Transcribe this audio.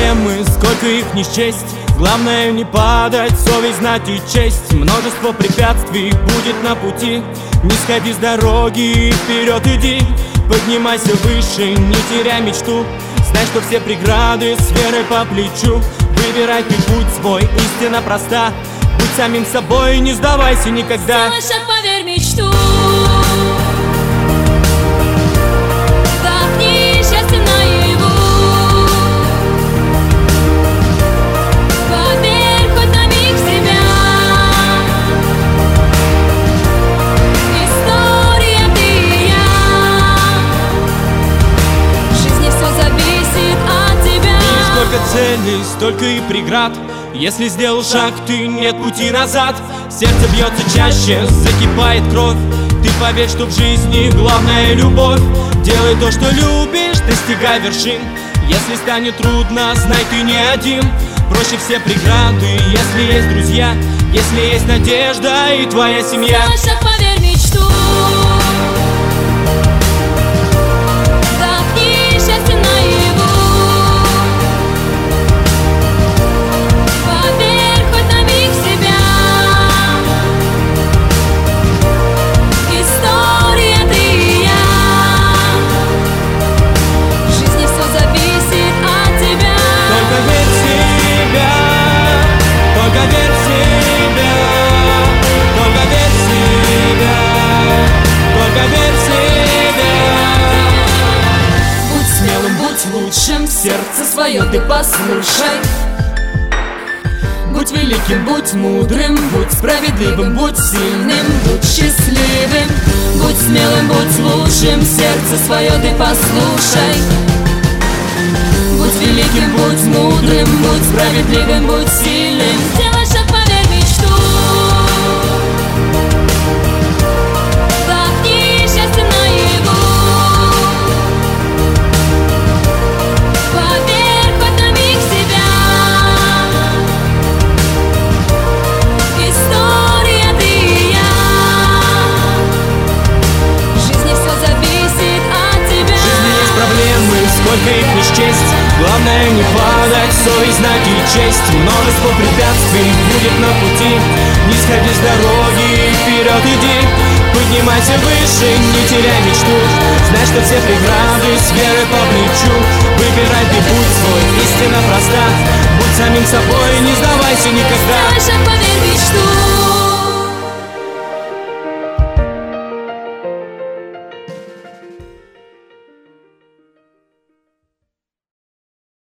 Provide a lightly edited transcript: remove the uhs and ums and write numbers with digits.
проблемы, сколько их не счесть. Главное не падать, совесть знать и честь. Множество препятствий будет на пути. Не сходи с дороги и вперед иди. Поднимайся выше, не теряй мечту. Знай, что все преграды с верой по плечу. Выбирай ты путь свой, истина проста. Будь самим собой, не сдавайся никогда. Сделай шаг, поверь в мечту. Вдохни счастье наяву. Поверь хоть на миг в себя. История ты и я. В жизни все зависит от тебя. И сколько целей, столько и преград. Если сделал шаг, ты, нет пути назад. Сердце бьется чаще, закипает кровь. Ты поверь, что в жизни главное любовь. Делай то, что любишь, достигай вершин. Если станет трудно, знай, ты не один. Проще все преграды, если есть друзья. Если есть надежда и твоя семья. Сделай шаг, поверь в мечту. Вдохни счастье наяву. Поверь хоть на миг в себя. История ты и я. В жизни все зависит от тебя. Только верь в себя, только верь в себя, только верь в себя, только верь в себя. Будь смелым, будь лучшим, сердце свое ты послушай. Будь великим, будь мудрым, будь справедливым, будь сильным, будь счастливым. Будь смелым, будь лучшим, сердце свое ты послушай. Будь великим, будь мудрым, будь справедливым, будь сильным. Сделай шаг, поверь в мечту. Вдохни счастье наяву. Поверь хоть на миг в себя. История ты и я. В жизни все зависит от тебя. В жизни есть проблемы, сколько их не счесть. Главное не падать, совесть знать и честь. Множество препятствий будет на пути. Не сходи с дороги и вперед иди. Поднимайся выше, не теряй мечту. Знай, что все преграды с верой по плечу. Выбирай ты путь свой, истина проста. Будь самим собой, не сдавайся никогда. Сделай шаг, поверь в мечту.